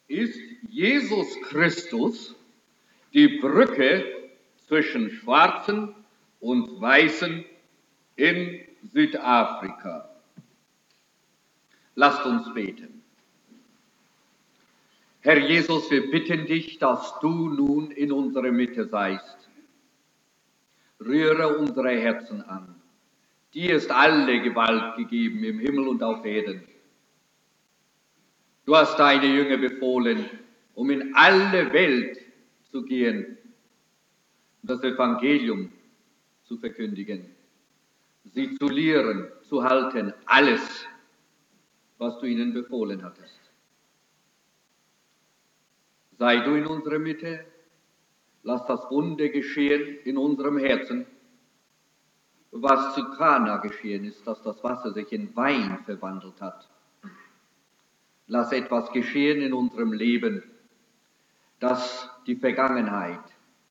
ist Jesus Christus die Brücke zwischen Schwarzen und Weißen in Südafrika. Lasst uns beten. Herr Jesus, wir bitten dich, dass du nun in unserer Mitte seist. Rühre unsere Herzen an. Dir ist alle Gewalt gegeben im Himmel und auf Erden. Du hast deine Jünger befohlen, um in alle Welt zu gehen und das Evangelium zu verkündigen, sie zu lehren, zu halten, alles, was du ihnen befohlen hattest. Sei du in unserer Mitte, lass das Wunder geschehen in unserem Herzen, was zu Kana geschehen ist, dass das Wasser sich in Wein verwandelt hat. Lass etwas geschehen in unserem Leben, dass die Vergangenheit,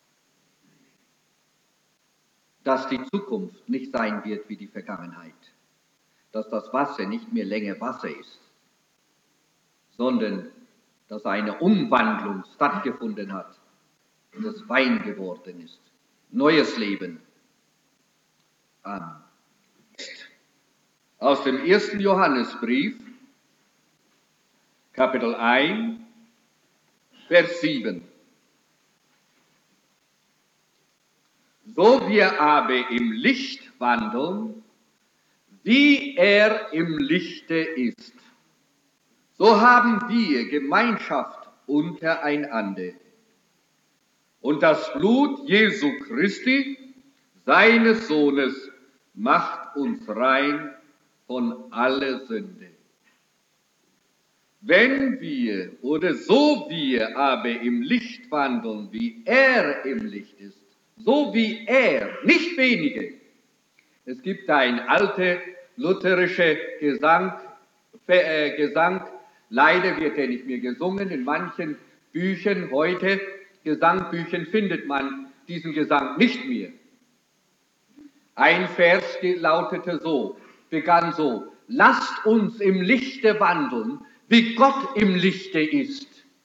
dass die Zukunft nicht sein wird wie die Vergangenheit, dass das Wasser nicht mehr länger Wasser ist, sondern dass eine Umwandlung stattgefunden hat und es Wein geworden ist. Neues Leben. Amen. Aus dem 1. Johannesbrief, Kapitel 1, Vers 7. So wir aber im Licht wandeln, wie er im Lichte ist, so haben wir Gemeinschaft untereinander. Und das Blut Jesu Christi, seines Sohnes, macht uns rein von aller Sünde. Wenn wir oder so wir aber im Licht wandeln, wie er im Licht ist, so wie er, nicht wenige. Es gibt ein alter lutherischer Gesang, leider wird er nicht mehr gesungen, in manchen Büchern heute, Gesangbüchern, findet man diesen Gesang nicht mehr. Ein Vers lautete so, begann so: Lasst uns im Lichte wandeln, wie Gott im Lichte ist.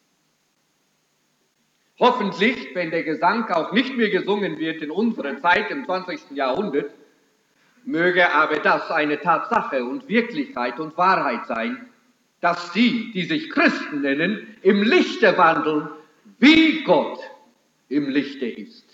Hoffentlich, wenn der Gesang auch nicht mehr gesungen wird in unserer Zeit, im 20. Jahrhundert, möge aber das eine Tatsache und Wirklichkeit und Wahrheit sein, dass die, die sich Christen nennen, im Lichte wandeln, wie Gott im Lichte ist.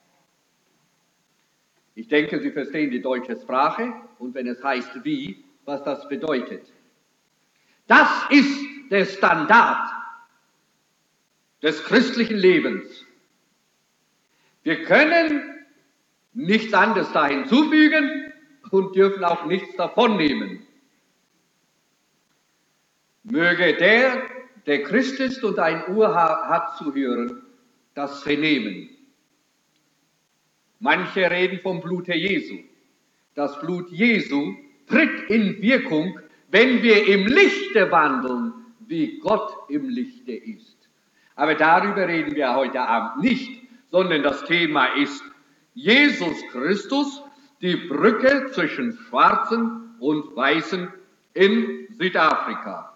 Ich denke, Sie verstehen die deutsche Sprache und wenn es heißt wie, was das bedeutet. Das ist der Standard des christlichen Lebens. Wir können nichts anderes da hinzufügen und dürfen auch nichts davon nehmen. Möge der Christ ist und ein Ohr hat zu hören, das vernehmen. Manche reden vom Blute Jesu. Das Blut Jesu tritt in Wirkung, wenn wir im Lichte wandeln, wie Gott im Lichte ist. Aber darüber reden wir heute Abend nicht, sondern das Thema ist Jesus Christus, die Brücke zwischen Schwarzen und Weißen in Südafrika.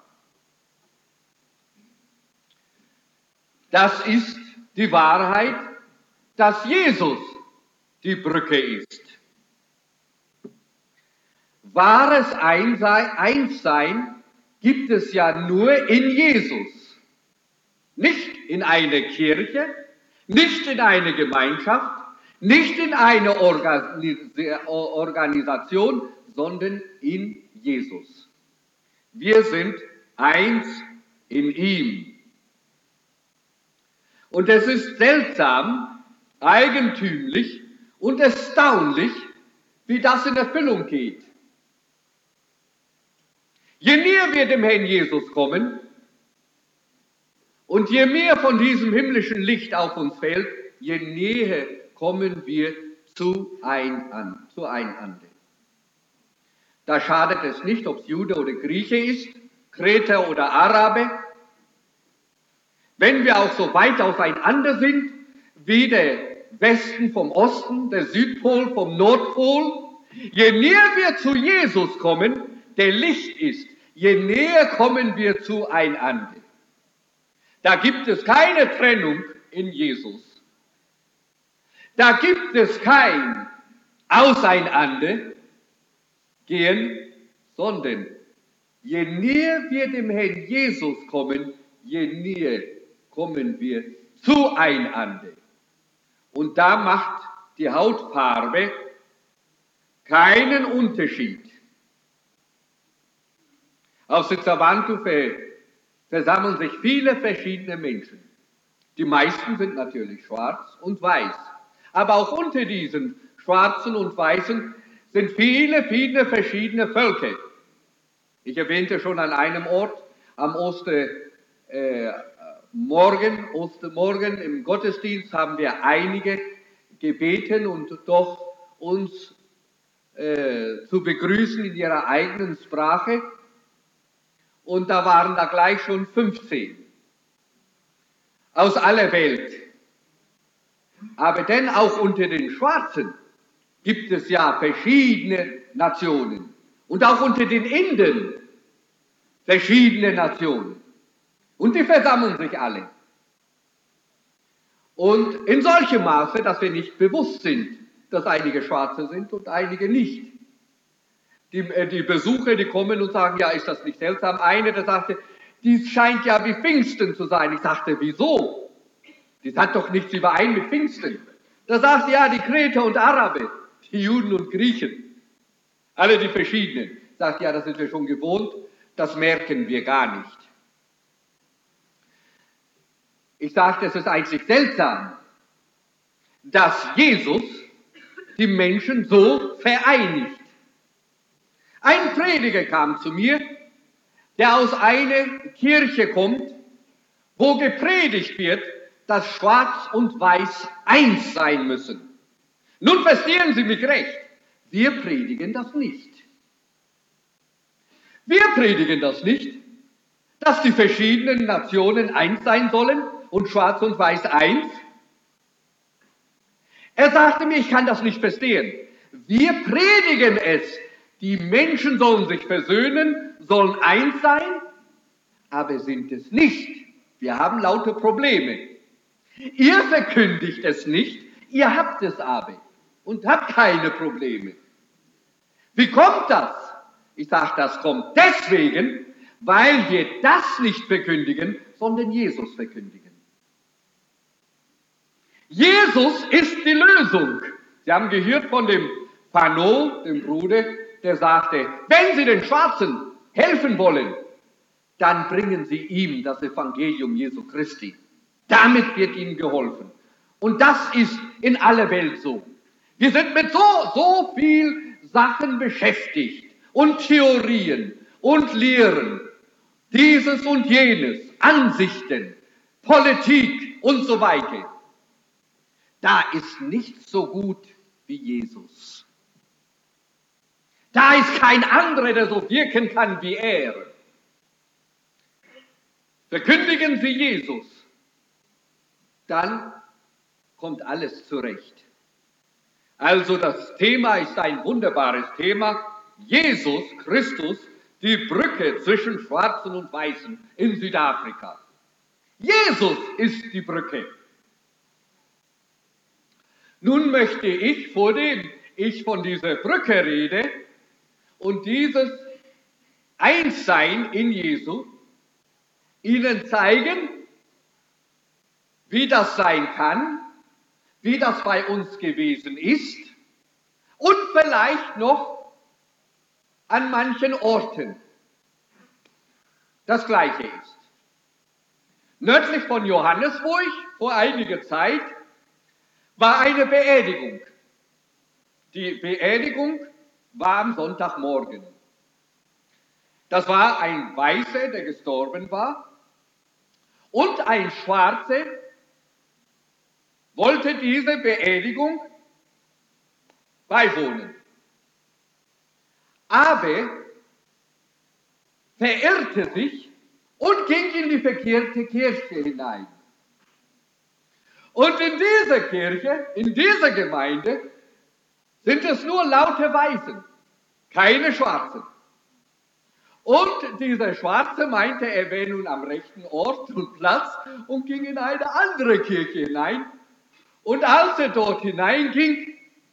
Das ist die Wahrheit, dass Jesus die Brücke ist. Wahres Einssein gibt es ja nur in Jesus. Nicht in einer Kirche, nicht in einer Gemeinschaft, nicht in einer Organisation, sondern in Jesus. Wir sind eins in ihm. Und es ist seltsam, eigentümlich und erstaunlich, wie das in Erfüllung geht. Je näher wir dem Herrn Jesus kommen und je mehr von diesem himmlischen Licht auf uns fällt, je näher kommen wir zueinander. Da schadet es nicht, ob es Jude oder Grieche ist, Kreter oder Araber. Wenn wir auch so weit auseinander sind, wie der Westen vom Osten, der Südpol vom Nordpol, je näher wir zu Jesus kommen, der Licht ist, je näher kommen wir zueinander. Da gibt es keine Trennung in Jesus. Da gibt es kein Auseinandergehen, sondern je näher wir dem Herrn Jesus kommen, je näher kommen wir zueinander. Und da macht die Hautfarbe keinen Unterschied. Auf Sitzavantu versammeln sich viele verschiedene Menschen. Die meisten sind natürlich schwarz und weiß. Aber auch unter diesen Schwarzen und Weißen sind viele, viele verschiedene Völker. Ich erwähnte schon an einem Ort, am Ostermorgen im Gottesdienst haben wir einige gebeten und doch uns zu begrüßen in ihrer eigenen Sprache. Und da waren da gleich schon 15 aus aller Welt. Aber denn auch unter den Schwarzen gibt es ja verschiedene Nationen. Und auch unter den Inden verschiedene Nationen. Und die versammeln sich alle. Und in solchem Maße, dass wir nicht bewusst sind, dass einige Schwarze sind und einige nicht. Die Besucher, die kommen und sagen, ja, ist das nicht seltsam? Einer, der sagte, dies scheint ja wie Pfingsten zu sein. Ich sagte, wieso? Das hat doch nichts überein mit Pfingsten. Da sagte, ja, die Kreter und Araber, die Juden und Griechen, alle die verschiedenen. Sagt, ja, das sind wir schon gewohnt, das merken wir gar nicht. Ich sagte, es ist eigentlich seltsam, dass Jesus die Menschen so vereinigt. Ein Prediger kam zu mir, der aus einer Kirche kommt, wo gepredigt wird, dass Schwarz und Weiß eins sein müssen. Nun verstehen Sie mich recht, wir predigen das nicht. Wir predigen das nicht, dass die verschiedenen Nationen eins sein sollen und Schwarz und Weiß eins. Er sagte mir, ich kann das nicht verstehen. Wir predigen es. Die Menschen sollen sich versöhnen, sollen eins sein, aber sind es nicht. Wir haben lauter Probleme. Ihr verkündigt es nicht, ihr habt es aber und habt keine Probleme. Wie kommt das? Ich sage, das kommt deswegen, weil wir das nicht verkündigen, sondern Jesus verkündigen. Jesus ist die Lösung. Sie haben gehört von dem Pano, dem Bruder, der sagte, wenn Sie den Schwarzen helfen wollen, dann bringen Sie ihm das Evangelium Jesu Christi. Damit wird ihnen geholfen. Und das ist in aller Welt so. Wir sind mit so viel Sachen beschäftigt und Theorien und Lehren, dieses und jenes, Ansichten, Politik und so weiter. Da ist nichts so gut wie Jesus. Da ist kein anderer, der so wirken kann wie er. Verkündigen Sie Jesus, dann kommt alles zurecht. Also das Thema ist ein wunderbares Thema. Jesus Christus, die Brücke zwischen Schwarzen und Weißen in Südafrika. Jesus ist die Brücke. Nun möchte ich, vor dem ich von dieser Brücke rede und dieses Einssein in Jesu, Ihnen zeigen, wie das sein kann, wie das bei uns gewesen ist und vielleicht noch an manchen Orten das Gleiche ist. Nördlich von Johannesburg vor einiger Zeit war eine Beerdigung. Die Beerdigung war am Sonntagmorgen. Das war ein Weißer, der gestorben war, und ein Schwarzer wollte diese Beerdigung beiwohnen. Aber verirrte sich und ging in die verkehrte Kirche hinein. Und in dieser Kirche, in dieser Gemeinde, sind es nur laute Weißen, keine Schwarzen. Und dieser Schwarze meinte, er wäre nun am rechten Ort und Platz und ging in eine andere Kirche hinein. Und als er dort hineinging,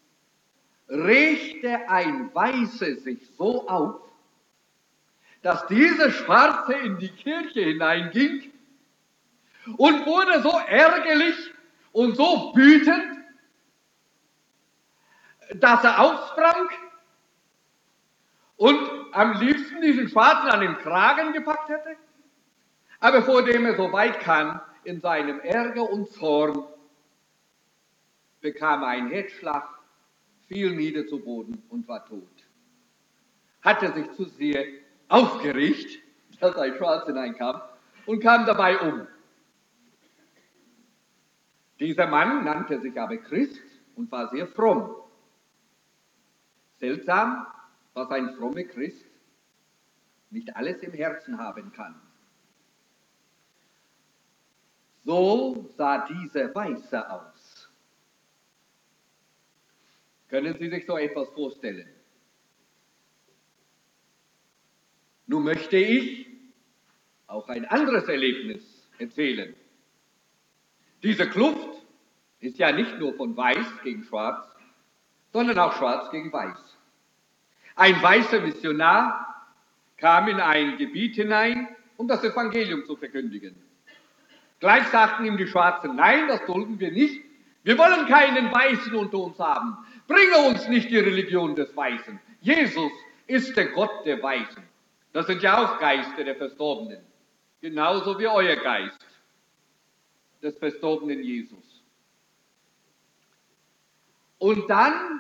regte ein Weiße sich so auf, dass dieser Schwarze in die Kirche hineinging und wurde so ärgerlich und so wütend, dass er aufsprang und am liebsten diesen Schwarzen an den Kragen gepackt hätte. Aber vor dem er so weit kam, in seinem Ärger und Zorn, bekam er einen Herzschlag, fiel nieder zu Boden und war tot. Hatte sich zu sehr aufgeregt, dass ein Schwarz hineinkam und kam dabei um. Dieser Mann nannte sich aber Christ und war sehr fromm. Seltsam, was ein frommer Christ nicht alles im Herzen haben kann. So sah dieser Weiße aus. Können Sie sich so etwas vorstellen? Nun möchte ich auch ein anderes Erlebnis erzählen. Diese Kluft ist ja nicht nur von Weiß gegen Schwarz, sondern auch Schwarz gegen Weiß. Ein weißer Missionar kam in ein Gebiet hinein, um das Evangelium zu verkündigen. Gleich sagten ihm die Schwarzen, nein, das dulden wir nicht. Wir wollen keinen Weißen unter uns haben. Bringe uns nicht die Religion des Weißen. Jesus ist der Gott der Weißen. Das sind ja auch Geister der Verstorbenen. Genauso wie euer Geist des verstorbenen Jesus. Und dann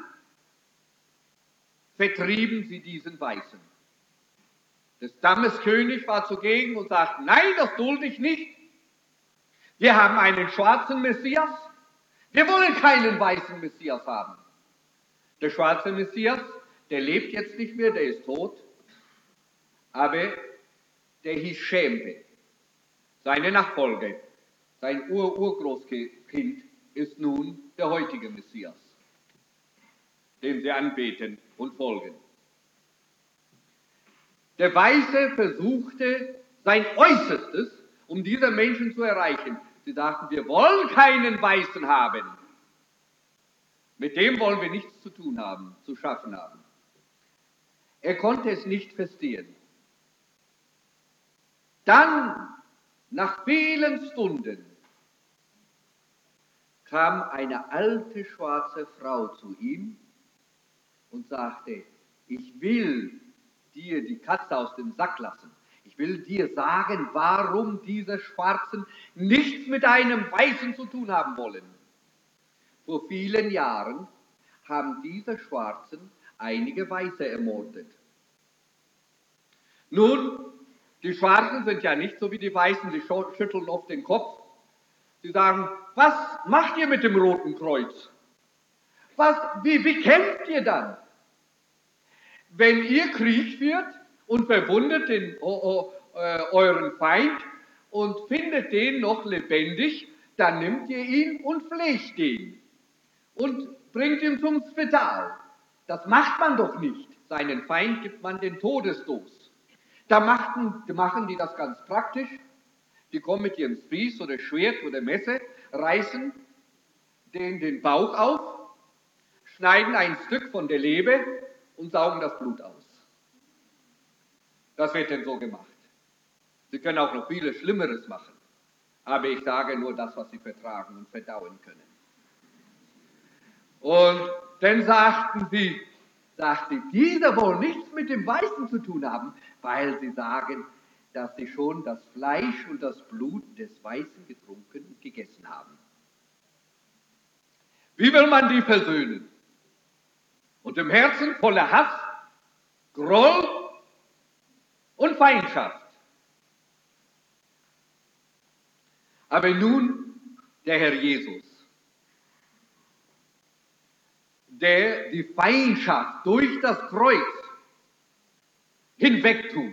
vertrieben sie diesen Weißen. Der Stammeskönig war zugegen und sagte, nein, das dulde ich nicht. Wir haben einen schwarzen Messias. Wir wollen keinen weißen Messias haben. Der schwarze Messias, der lebt jetzt nicht mehr, der ist tot. Aber der hieß Schempe. Seine Nachfolger, sein Urgroßkind ist nun der heutige Messias, dem sie anbeten und folgen. Der Weiße versuchte sein Äußerstes, um diese Menschen zu erreichen. Sie sagten, wir wollen keinen Weißen haben. Mit dem wollen wir nichts zu tun haben, zu schaffen haben. Er konnte es nicht verstehen. Dann, nach vielen Stunden, kam eine alte schwarze Frau zu ihm und sagte, ich will dir die Katze aus dem Sack lassen. Ich will dir sagen, warum diese Schwarzen nichts mit einem Weißen zu tun haben wollen. Vor vielen Jahren haben diese Schwarzen einige Weiße ermordet. Nun, die Schwarzen sind ja nicht so wie die Weißen, die schütteln oft den Kopf. Sie sagen, was macht ihr mit dem Roten Kreuz? Wie kämpft ihr dann? Wenn ihr Krieg führt und verwundet euren Feind und findet den noch lebendig, dann nimmt ihr ihn und pflegt ihn und bringt ihn zum Spital. Das macht man doch nicht. Seinen Feind gibt man den Todesstoß. Da machen die das ganz praktisch. Die kommen mit ihrem Spieß oder Schwert oder Messer, reißen den Bauch auf, schneiden ein Stück von der Leber und saugen das Blut aus. Das wird denn so gemacht. Sie können auch noch vieles Schlimmeres machen. Aber ich sage nur das, was sie vertragen und verdauen können. Und dann sagte sie, diese wollen nichts mit dem Weißen zu tun haben, weil sie sagen, dass sie schon das Fleisch und das Blut des Weißen getrunken und gegessen haben. Wie will man die versöhnen? Und im Herzen voller Hass, Groll und Feindschaft. Aber nun der Herr Jesus, der die Feindschaft durch das Kreuz hinwegtut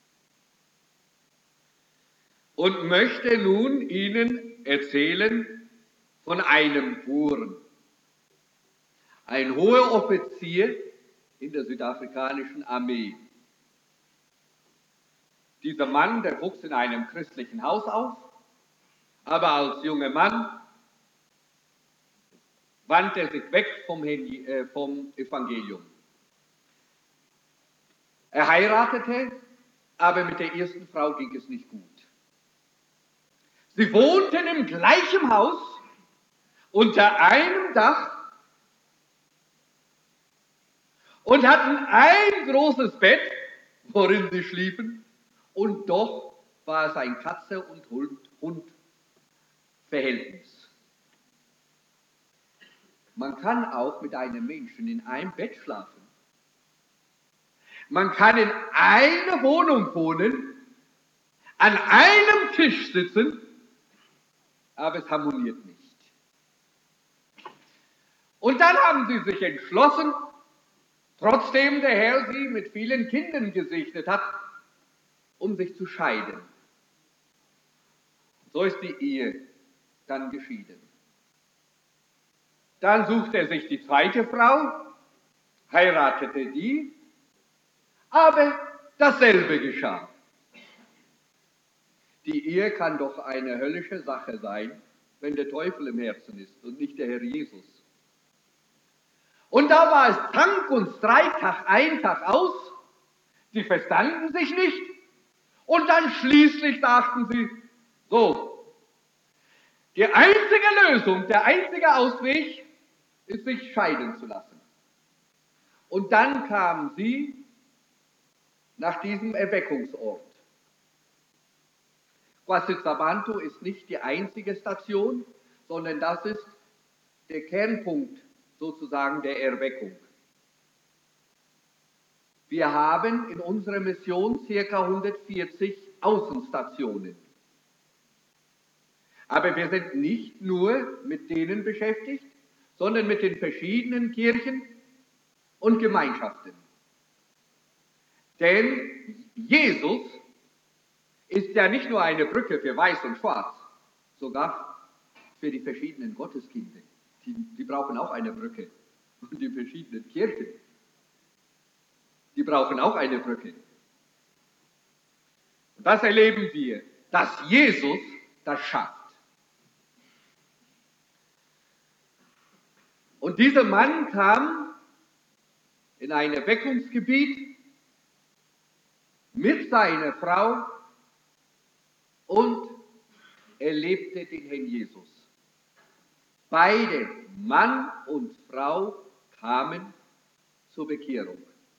und möchte nun Ihnen erzählen von einem Boeren. Ein hoher Offizier in der südafrikanischen Armee. Dieser Mann, der wuchs in einem christlichen Haus auf, aber als junger Mann wandte er sich weg vom Evangelium. Er heiratete, aber mit der ersten Frau ging es nicht gut. Sie wohnten im gleichen Haus, unter einem Dach und hatten ein großes Bett, worin sie schliefen, und doch war es ein Katze- und Hund-Verhältnis. Man kann auch mit einem Menschen in einem Bett schlafen. Man kann in einer Wohnung wohnen, an einem Tisch sitzen, aber es harmoniert nicht. Und dann haben sie sich entschlossen, trotzdem der Herr sie mit vielen Kindern gesegnet hat, um sich zu scheiden. So ist die Ehe dann geschieden. Dann suchte er sich die zweite Frau, heiratete die, aber dasselbe geschah. Die Ehe kann doch eine höllische Sache sein, wenn der Teufel im Herzen ist und nicht der Herr Jesus. Und da war es Tank und Streit, Tag ein, Tag aus. Sie verstanden sich nicht. Und dann schließlich sagten sie, so, die einzige Lösung, der einzige Ausweg ist, sich scheiden zu lassen. Und dann kamen sie nach diesem Erweckungsort. Quasizabanto ist nicht die einzige Station, sondern das ist der Kernpunkt sozusagen der Erweckung. Wir haben in unserer Mission ca. 140 Außenstationen. Aber wir sind nicht nur mit denen beschäftigt, sondern mit den verschiedenen Kirchen und Gemeinschaften. Denn Jesus ist ja nicht nur eine Brücke für Weiß und Schwarz, sogar für die verschiedenen Gotteskinder. Die brauchen auch eine Brücke. Und die verschiedenen Kirchen, die brauchen auch eine Brücke. Und das erleben wir, dass Jesus das schafft. Und dieser Mann kam in ein Erweckungsgebiet mit seiner Frau und erlebte den Herrn Jesus. Beide, Mann und Frau, kamen zur Bekehrung.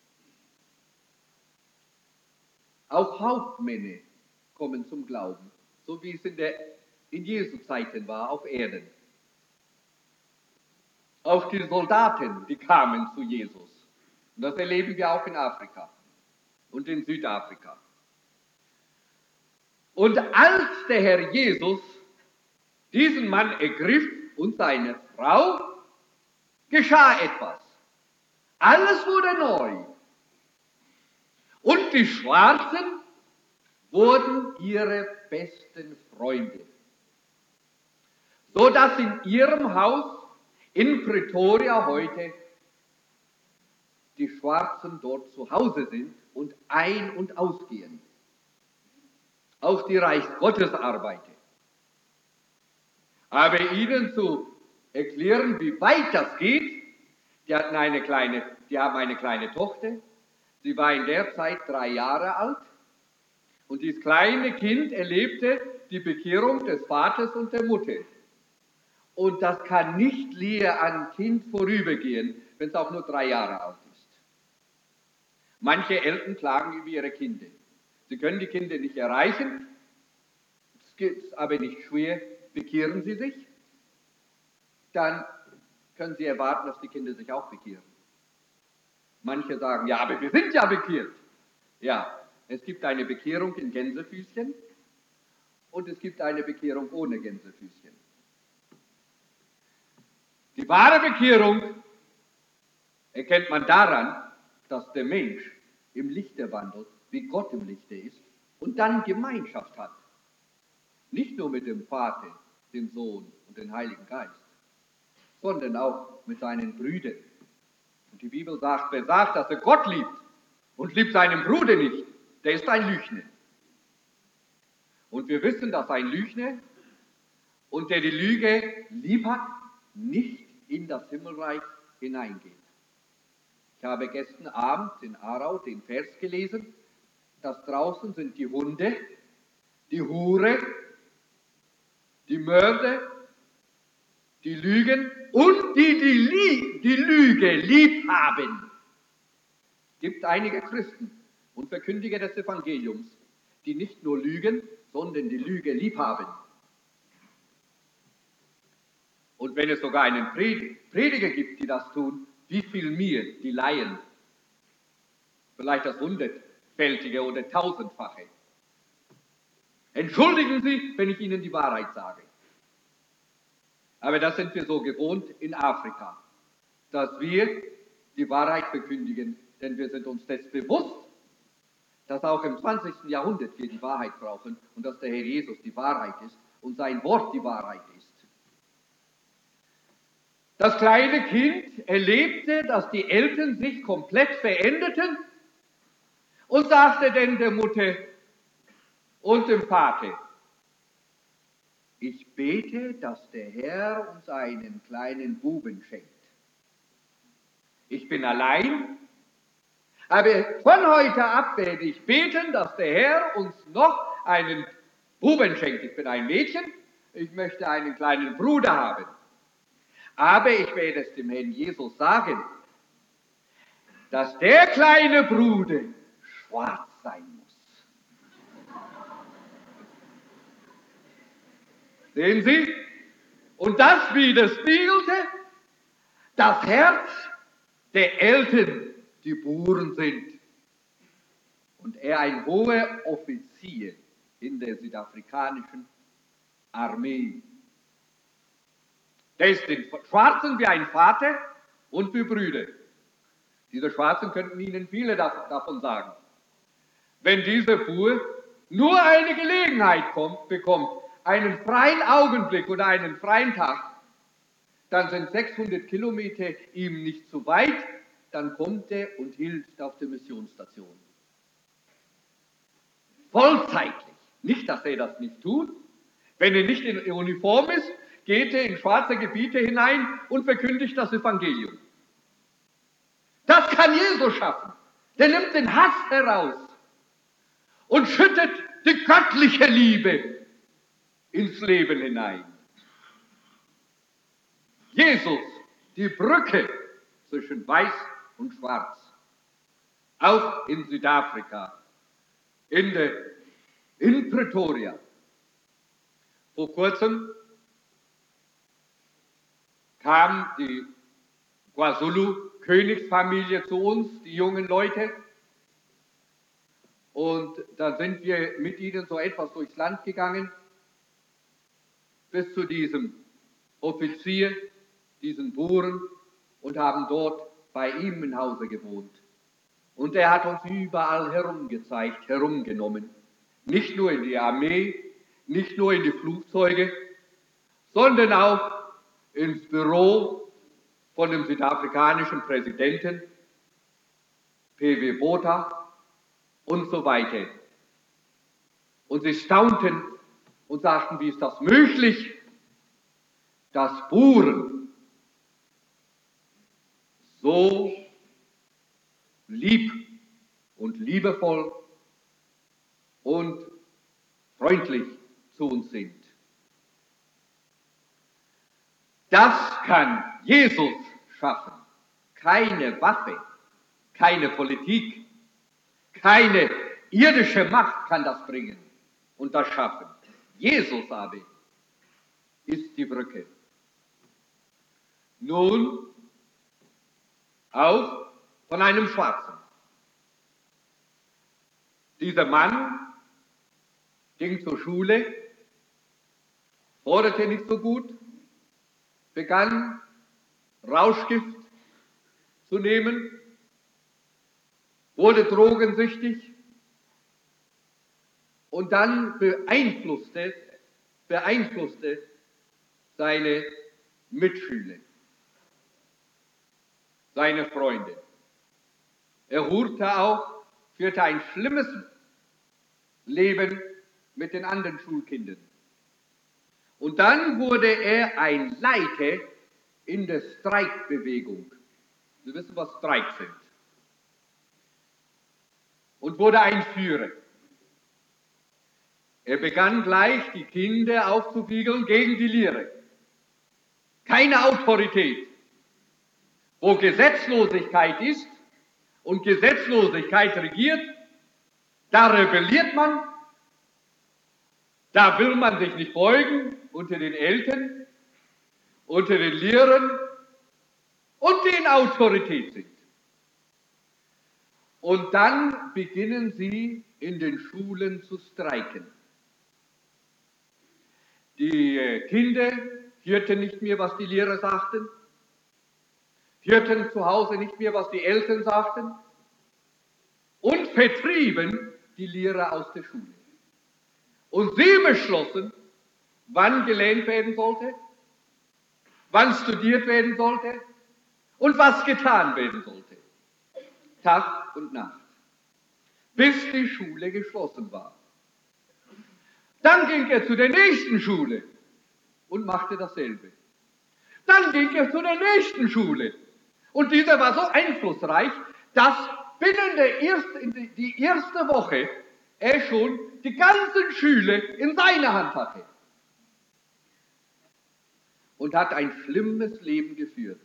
Auch Hauptmänner kommen zum Glauben, so wie es in Jesu Zeiten war, auf Erden. Auch die Soldaten, die kamen zu Jesus. Und das erleben wir auch in Afrika und in Südafrika. Und als der Herr Jesus diesen Mann ergriff und seine Frau, geschah etwas. Alles wurde neu. Und die Schwarzen wurden ihre besten Freunde. So dass in ihrem Haus in Pretoria heute die Schwarzen dort zu Hause sind und ein- und ausgehen. Auch die Reich Gottes Arbeiter. Aber ihnen zu erklären, wie weit das geht, die haben eine kleine Tochter, sie war in der Zeit 3 Jahre alt und dieses kleine Kind erlebte die Bekehrung des Vaters und der Mutter. Und das kann nicht leer an Kind vorübergehen, wenn es auch nur 3 Jahre alt ist. Manche Eltern klagen über ihre Kinder. Sie können die Kinder nicht erreichen, es geht aber nicht schwer, bekehren sie sich, dann können sie erwarten, dass die Kinder sich auch bekehren. Manche sagen, ja, aber wir sind ja bekehrt. Ja, es gibt eine Bekehrung in Gänsefüßchen und es gibt eine Bekehrung ohne Gänsefüßchen. Die wahre Bekehrung erkennt man daran, dass der Mensch im Lichte wandelt, wie Gott im Lichte ist, und dann Gemeinschaft hat. Nicht nur mit dem Vater, dem Sohn und dem Heiligen Geist, sondern auch mit seinen Brüdern. Und die Bibel sagt, wer sagt, dass er Gott liebt und liebt seinen Bruder nicht, der ist ein Lügner. Und wir wissen, dass ein Lügner und der die Lüge lieb hat, nicht in das Himmelreich hineingeht. Ich habe gestern Abend in Aarau den Vers gelesen, dass draußen sind die Hunde, die Hure, die Mörder, die Lügen und die Lüge lieb haben. Es gibt einige Christen und Verkündiger des Evangeliums, die nicht nur lügen, sondern die Lüge lieb haben. Und wenn es sogar einen Prediger gibt, die das tun, wie viel mehr die Laien? Vielleicht das 100-fältige oder 1000-fache. Entschuldigen Sie, wenn ich Ihnen die Wahrheit sage. Aber das sind wir so gewohnt in Afrika, dass wir die Wahrheit verkündigen, denn wir sind uns des bewusst, dass auch im 20. Jahrhundert wir die Wahrheit brauchen und dass der Herr Jesus die Wahrheit ist und sein Wort die Wahrheit ist. Das kleine Kind erlebte, dass die Eltern sich komplett veränderten und sagte dann der Mutter und dem Vater: Ich bete, dass der Herr uns einen kleinen Buben schenkt. Ich bin allein, aber von heute ab werde ich beten, dass der Herr uns noch einen Buben schenkt. Ich bin ein Mädchen, ich möchte einen kleinen Bruder haben. Aber ich werde es dem Herrn Jesus sagen, dass der kleine Bruder schwarz sein muss. Sehen Sie? Und das widerspiegelte das Herz der Eltern, die Buren sind. Und er ein hoher Offizier in der südafrikanischen Armee. Der ist den Schwarzen wie ein Vater und wie Brüder. Diese Schwarzen könnten Ihnen viele davon sagen. Wenn dieser Bur nur eine Gelegenheit bekommt, einen freien Augenblick oder einen freien Tag, dann sind 600 Kilometer ihm nicht zu weit, dann kommt er und hilft auf der Missionsstation. Vollzeitlich. Nicht, dass er das nicht tut. Wenn er nicht in Uniform ist, geht er in schwarze Gebiete hinein und verkündigt das Evangelium. Das kann Jesus schaffen. Der nimmt den Hass heraus und schüttet die göttliche Liebe ins Leben hinein. Jesus, die Brücke zwischen Weiß und Schwarz, auch in Südafrika, in Pretoria. Vor kurzem kam die KwaZulu-Königsfamilie zu uns, die jungen Leute, und da sind wir mit ihnen so etwas durchs Land gegangen, bis zu diesem Offizier, diesen Buren, und haben dort bei ihm im Hause gewohnt. Und er hat uns überall herumgezeigt, herumgenommen. Nicht nur in die Armee, nicht nur in die Flugzeuge, sondern auch ins Büro von dem südafrikanischen Präsidenten, P.W. Botha und so weiter. Und sie staunten und sagten, wie ist das möglich, dass Buren so lieb und liebevoll und freundlich zu uns sind. Das kann Jesus schaffen. Keine Waffe, keine Politik, keine irdische Macht kann das bringen und das schaffen. Jesus aber ist die Brücke. Nun auch von einem Schwarzen. Dieser Mann ging zur Schule, forderte nicht so gut, begann Rauschgift zu nehmen, wurde drogensüchtig und dann beeinflusste seine Mitschüler, seine Freunde. Er hurte auch, führte ein schlimmes Leben mit den anderen Schulkindern. Und dann wurde er ein Leiter in der Streikbewegung. Sie wissen, was Streiks sind. Und wurde ein Führer. Er begann gleich, die Kinder aufzuwiegeln gegen die Lehre. Keine Autorität. Wo Gesetzlosigkeit ist und Gesetzlosigkeit regiert, da rebelliert man, da will man sich nicht beugen unter den Eltern, unter den Lehrern und die in Autorität sind. Und dann beginnen sie in den Schulen zu streiken. Die Kinder hörten nicht mehr, was die Lehrer sagten, hörten zu Hause nicht mehr, was die Eltern sagten und vertrieben die Lehrer aus der Schule. Und sie beschlossen, wann gelernt werden sollte, wann studiert werden sollte und was getan werden sollte. Tag und Nacht, bis die Schule geschlossen war. Dann ging er zu der nächsten Schule und machte dasselbe. Dann ging er zu der nächsten Schule. Und dieser war so einflussreich, dass binnen die erste Woche er schon die ganzen Schüler in seiner Hand hatte. Und hat ein schlimmes Leben geführt.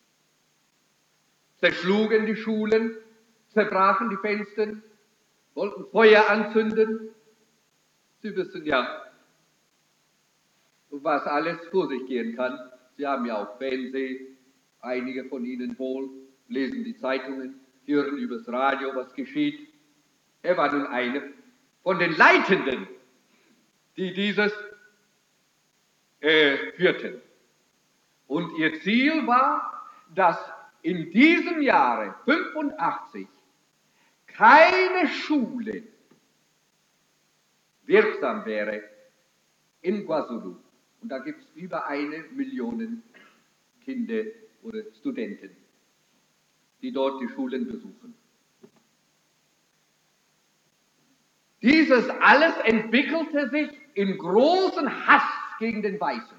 Zerschlugen die Schulen, zerbrachen die Fenster, wollten Feuer anzünden. Sie wissen ja, was alles vor sich gehen kann. Sie haben ja auch Fernsehen, einige von Ihnen wohl, lesen die Zeitungen, hören übers Radio, was geschieht. Er war nun einer von den Leitenden, die dieses führten. Und ihr Ziel war, dass in diesem Jahre 85 keine Schule wirksam wäre in KwaZulu. Und da gibt es über 1 Million Kinder oder Studenten, die dort die Schulen besuchen. Dieses alles entwickelte sich in großen Hass gegen den Weißen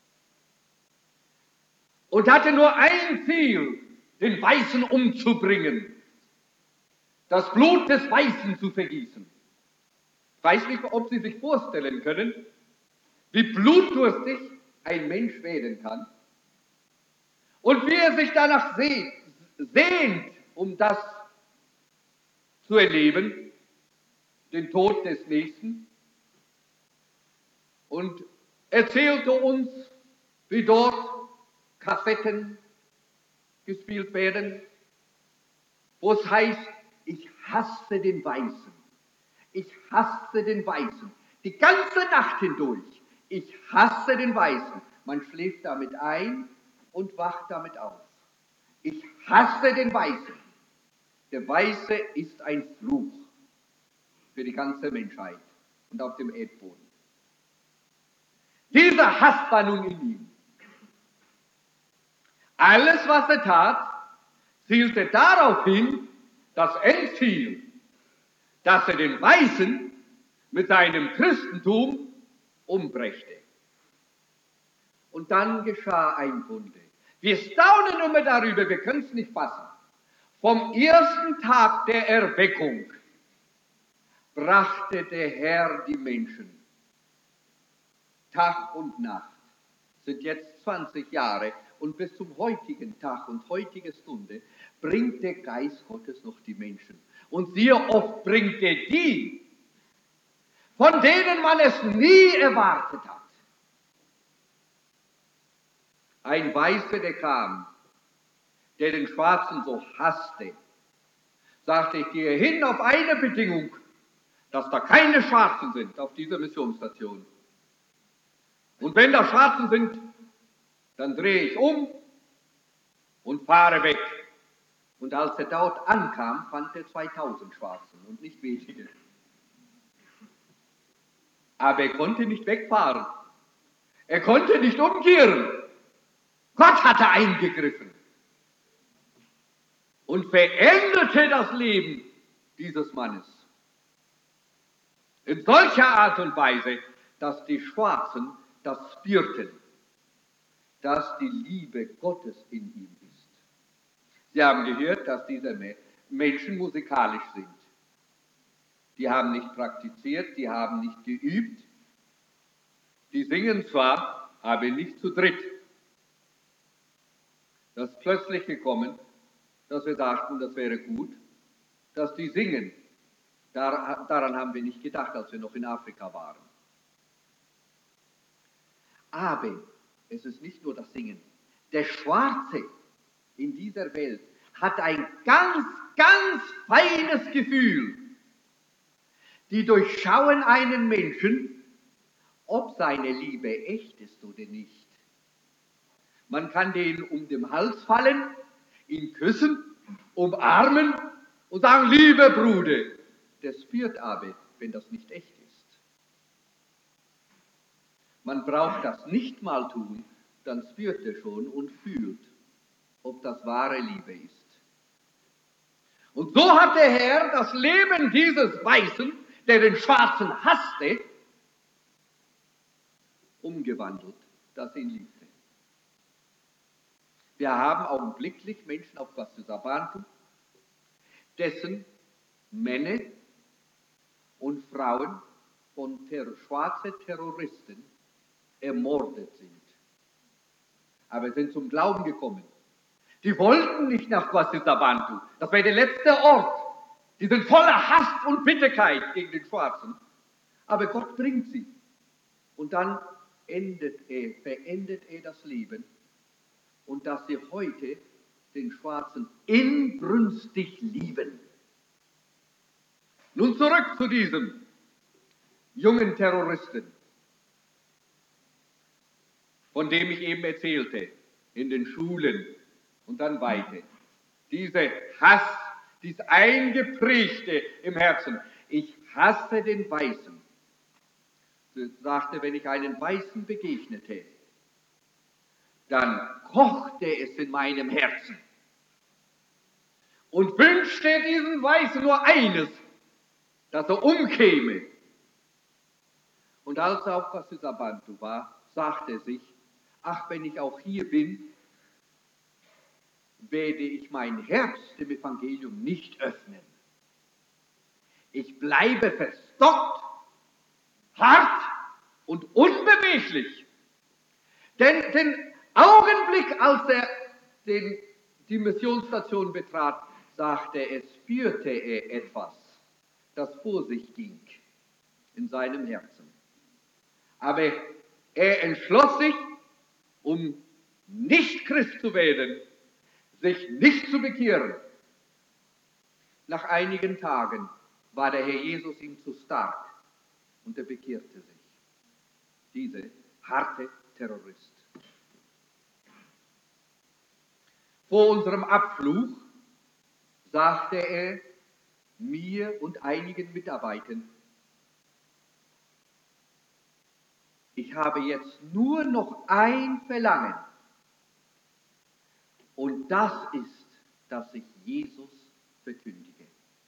und hatte nur ein Ziel, den Weißen umzubringen, das Blut des Weißen zu vergießen. Ich weiß nicht, ob Sie sich vorstellen können, wie blutdurstig ein Mensch werden kann und wie er sich danach sehnt, um das zu erleben, den Tod des Nächsten, und erzählte uns, wie dort Kassetten gespielt werden, wo es heißt, ich hasse den Weißen, ich hasse den Weißen, die ganze Nacht hindurch, ich hasse den Weißen. Man schläft damit ein und wacht damit auf. Ich hasse den Weißen. Der Weiße ist ein Fluch für die ganze Menschheit und auf dem Erdboden. Dieser Hass war nun in ihm. Alles, was er tat, zielte darauf hin, das Endziel, dass er den Weißen mit seinem Christentum umbrächte. Und dann geschah ein Wunder. Wir staunen immer darüber, wir können es nicht fassen. Vom ersten Tag der Erweckung brachte der Herr die Menschen. Tag und Nacht sind jetzt 20 Jahre und bis zum heutigen Tag und heutige Stunde bringt der Geist Gottes noch die Menschen. Und siehe, oft bringt er die, von denen man es nie erwartet hat. Ein Weißer, der kam, der den Schwarzen so hasste, sagte, ich gehe hin auf eine Bedingung, dass da keine Schwarzen sind auf dieser Missionsstation. Und wenn da Schwarzen sind, dann drehe ich um und fahre weg. Und als er dort ankam, fand er 2000 Schwarzen und nicht wenige. Aber er konnte nicht wegfahren. Er konnte nicht umkehren. Gott hatte eingegriffen und veränderte das Leben dieses Mannes. In solcher Art und Weise, dass die Schwarzen das spürten, dass die Liebe Gottes in ihm ist. Sie haben gehört, dass diese Menschen musikalisch sind. Die haben nicht praktiziert, die haben nicht geübt. Die singen zwar, aber nicht zu dritt. Das ist plötzlich gekommen, dass wir dachten, das wäre gut, dass die singen. Daran haben wir nicht gedacht, als wir noch in Afrika waren. Aber es ist nicht nur das Singen. Der Schwarze in dieser Welt hat ein ganz, ganz feines Gefühl. Die durchschauen einen Menschen, ob seine Liebe echt ist oder nicht. Man kann den um den Hals fallen, ihn küssen, umarmen und sagen, lieber Bruder. Der spürt aber, wenn das nicht echt ist. Man braucht das nicht mal tun, dann spürt er schon und fühlt, ob das wahre Liebe ist. Und so hat der Herr das Leben dieses Weißen, der den Schwarzen hasste, umgewandelt, dass ihn liebte. Wir haben augenblicklich Menschen auf Kwasizabantu, dessen Männer und Frauen von schwarzen Terroristen ermordet sind. Aber sind zum Glauben gekommen. Die wollten nicht nach Kwasizabantu. Das wäre der letzte Ort. Die sind voller Hass und Bitterkeit gegen den Schwarzen. Aber Gott bringt sie. Und dann verendet er das Leben. Und dass sie heute den Schwarzen inbrünstig lieben. Nun zurück zu diesem jungen Terroristen, von dem ich eben erzählte, in den Schulen und dann weiter. Dieser Hass, dieses Eingeprägte im Herzen. Ich hasse den Weißen. Sie sagte, wenn ich einen Weißen begegnete, dann kochte es in meinem Herzen und wünschte diesen Weißen nur eines, dass er umkäme. Und als er auf Kwasizabantu war, sagte er sich, ach, wenn ich auch hier bin, werde ich mein Herz dem Evangelium nicht öffnen. Ich bleibe verstockt, hart und unbeweglich. Denn den Augenblick, als er die Missionsstation betrat, spürte er etwas, das vor sich ging in seinem Herzen. Aber er entschloss sich, um nicht Christ zu werden, sich nicht zu bekehren. Nach einigen Tagen war der Herr Jesus ihm zu stark und er bekehrte sich. Dieser harte Terrorist. Vor unserem Abflug sagte er mir und einigen Mitarbeitern, ich habe jetzt nur noch ein Verlangen. Und das ist, dass ich Jesus verkündige.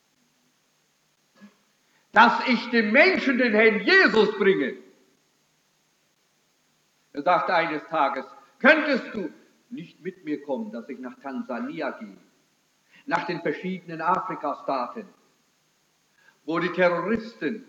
Dass ich dem Menschen den Herrn Jesus bringe. Er sagte eines Tages, könntest du nicht mit mir kommen, dass ich nach Tansania gehe, nach den verschiedenen Afrikastaaten, wo die Terroristen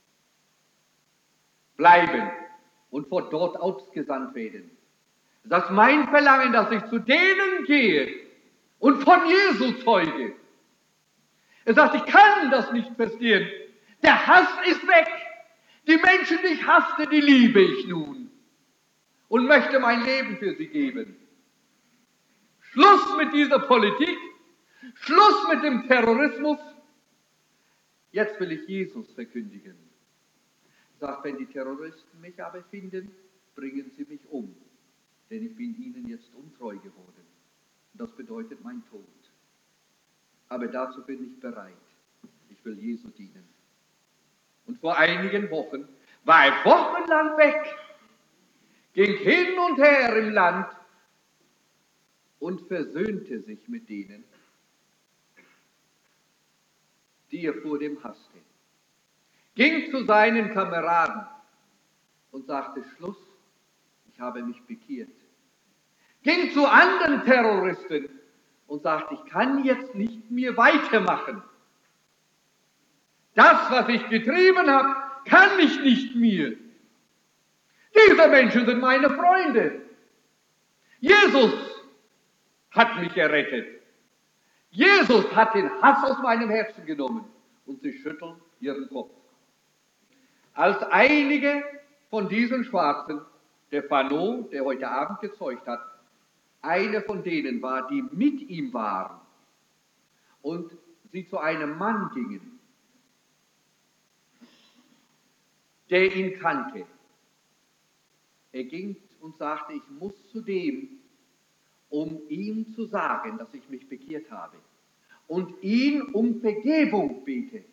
bleiben und von dort ausgesandt werden. Das ist mein Verlangen, dass ich zu denen gehe und von Jesus zeuge. Er sagt, ich kann das nicht verstehen. Der Hass ist weg. Die Menschen, die ich hasste, die liebe ich nun und möchte mein Leben für sie geben. Schluss mit dieser Politik, Schluss mit dem Terrorismus. Jetzt will ich Jesus verkündigen. Er sagt, wenn die Terroristen mich aber finden, bringen sie mich um. Denn ich bin ihnen jetzt untreu geworden. Und das bedeutet mein Tod. Aber dazu bin ich bereit. Ich will Jesu dienen. Und vor einigen Wochen war er wochenlang weg, ging hin und her im Land und versöhnte sich mit denen, die er vor dem hasste. ging zu seinen Kameraden und sagte, Schluss, ich habe mich bekehrt. Ging zu anderen Terroristen und sagte, ich kann jetzt nicht mehr weitermachen. Das, was ich getrieben habe, kann ich nicht mehr. Diese Menschen sind meine Freunde. Jesus hat mich errettet. Jesus hat den Hass aus meinem Herzen genommen. Und sie schütteln ihren Kopf. Als einige von diesen Schwarzen, der Fanon, der heute Abend gezeugt hat, einer von denen war, die mit ihm waren und sie zu einem Mann gingen, der ihn kannte. Er ging und sagte, ich muss zu dem, um ihm zu sagen, dass ich mich bekehrt habe und ihn um Vergebung bitte.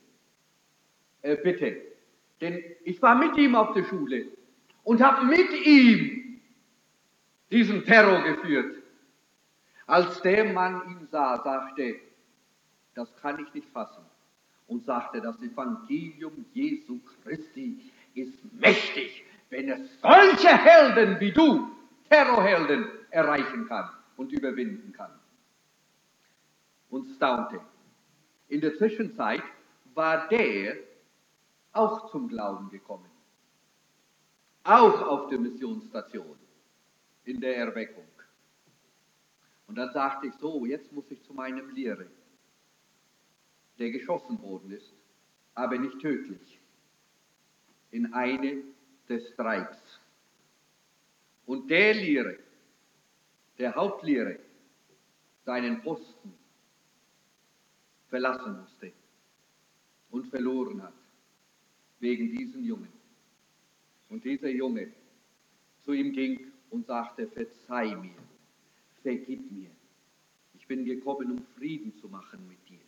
Denn ich war mit ihm auf der Schule und habe mit ihm diesen Terror geführt. Als der Mann ihn sah, sagte, das kann ich nicht fassen. Und sagte, das Evangelium Jesu Christi ist mächtig, wenn es solche Helden wie du, Terrorhelden, erreichen kann und überwinden kann. Und staunte. In der Zwischenzeit war der auch zum Glauben gekommen. Auch auf der Missionsstation, in der Erweckung. Und dann sagte ich so, jetzt muss ich zu meinem Lehrer, der geschossen worden ist, aber nicht tödlich, in eine des Streiks. Und der Lehrer, der Hauptlehrer, seinen Posten verlassen musste und verloren hat, wegen diesen Jungen. Und dieser Junge zu ihm ging und sagte, verzeih mir, vergib mir. Ich bin gekommen, um Frieden zu machen mit dir.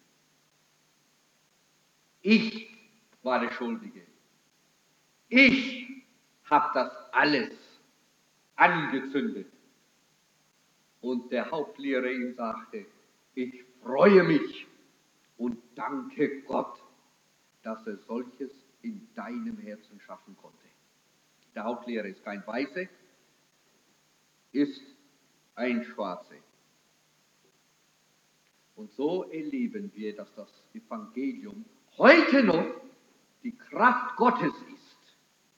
Ich war der Schuldige. Ich habe das alles angezündet. Und der Hauptlehrer ihm sagte, ich freue mich und danke Gott, dass er solches in deinem Herzen schaffen konnte. Der Hauptlehrer ist kein Weißer, ist ein Schwarzer. Und so erleben wir, dass das Evangelium heute noch die Kraft Gottes ist,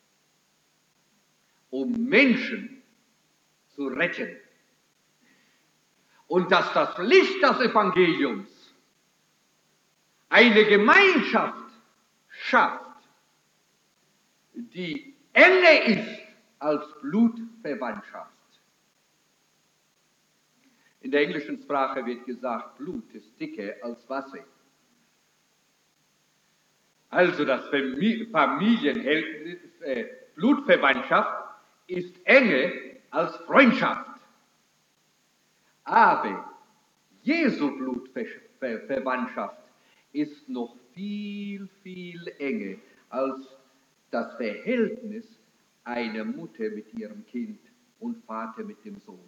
um Menschen zu retten. Und dass das Licht des Evangeliums eine Gemeinschaft schafft, die enger ist als Blutverwandtschaft. In der englischen Sprache wird gesagt, Blut ist dicker als Wasser. Also das Blutverwandtschaft ist enger als Freundschaft. Aber Jesu Blutverwandtschaft ist noch viel, viel enger als das Verhältnis einer Mutter mit ihrem Kind und Vater mit dem Sohn.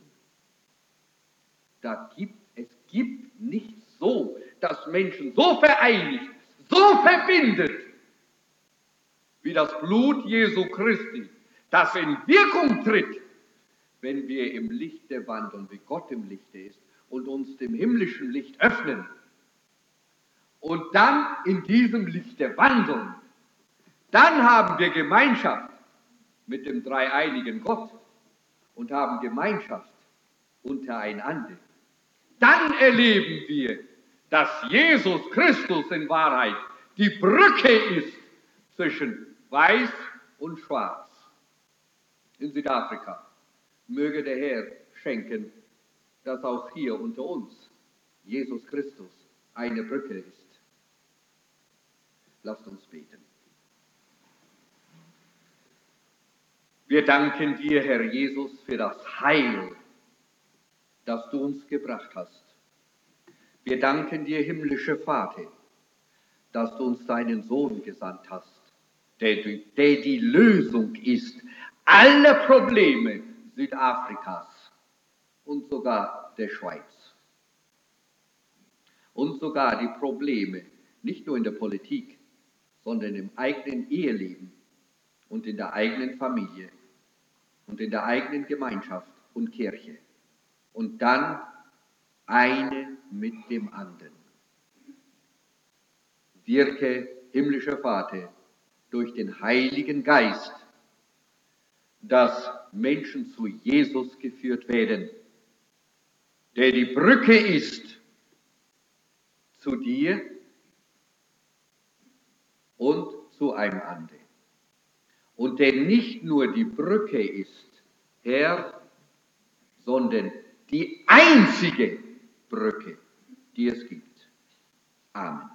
Es gibt nicht so, dass Menschen so vereinigt, so verbindet, wie das Blut Jesu Christi, das in Wirkung tritt, wenn wir im Lichte wandeln, wie Gott im Lichte ist, und uns dem himmlischen Licht öffnen und dann in diesem Lichte wandeln. Dann haben wir Gemeinschaft mit dem dreieinigen Gott und haben Gemeinschaft untereinander. Dann erleben wir, dass Jesus Christus in Wahrheit die Brücke ist zwischen Weiß und Schwarz. In Südafrika möge der Herr schenken, dass auch hier unter uns Jesus Christus eine Brücke ist. Lasst uns beten. Wir danken dir, Herr Jesus, für das Heil, das du uns gebracht hast. Wir danken dir, himmlischer Vater, dass du uns deinen Sohn gesandt hast, der die Lösung ist aller Probleme Südafrikas und sogar der Schweiz. Und sogar die Probleme, nicht nur in der Politik, sondern im eigenen Eheleben und in der eigenen Familie und in der eigenen Gemeinschaft und Kirche. Und dann eine mit dem anderen. Wirke, himmlischer Vater, durch den Heiligen Geist, dass Menschen zu Jesus geführt werden, der die Brücke ist zu dir und zu einem anderen. Und der nicht nur die Brücke ist, Herr, sondern die einzige Brücke, die es gibt. Amen.